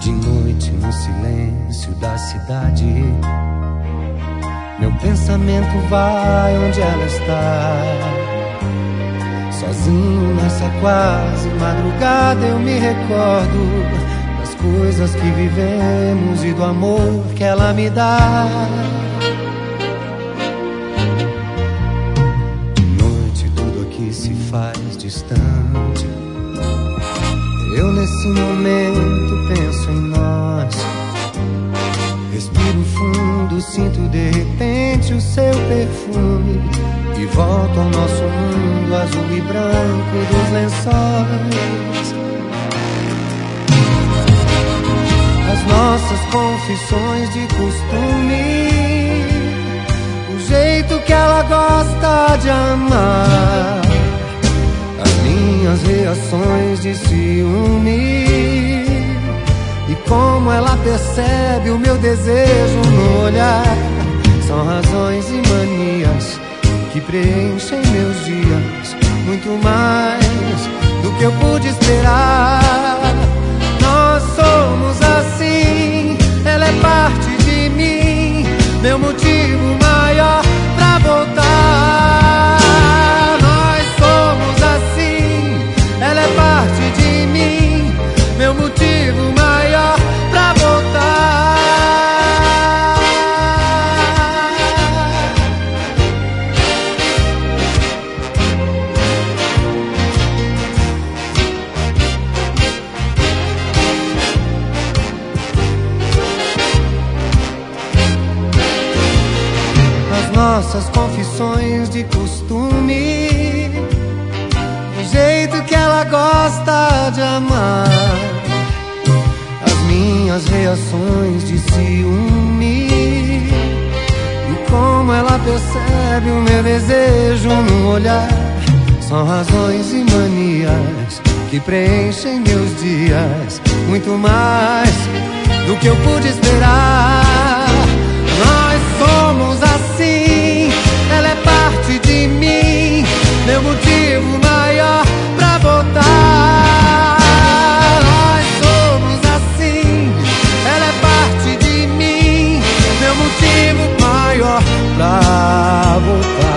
De noite no silêncio da cidade, meu pensamento vai onde ela está. Sozinho nessa quase madrugada eu me recordo das coisas que vivemos e do amor que ela me dá. De noite tudo aqui se faz distante. Eu nesse momento penso em nós. Respiro fundo, sinto de repente o seu perfume e volto ao nosso mundo azul e branco dos lençóis. As nossas confissões de costume, o jeito que ela gosta de amar, as minhas reações de ciúme e como ela percebe o meu desejo no olhar. São razões e manias que preenchem meus dias, muito mais do que eu pude esperar. Nós somos assim, ela é parte de mim, meu motivo maior pra voltar. Nós somos assim, ela é parte de mim, meu motivo maior pra voltar. As nossas confissões de costume, o jeito que ela gosta de amar, as minhas reações de ciúme e como ela percebe o meu desejo no olhar. São razões e manias que preenchem meus dias, muito mais do que eu pude esperar. Nós somos assim, ela é parte de mim, meu motivo maior pra voltar. Nós somos assim, ela é parte de mim, meu motivo maior pra voltar.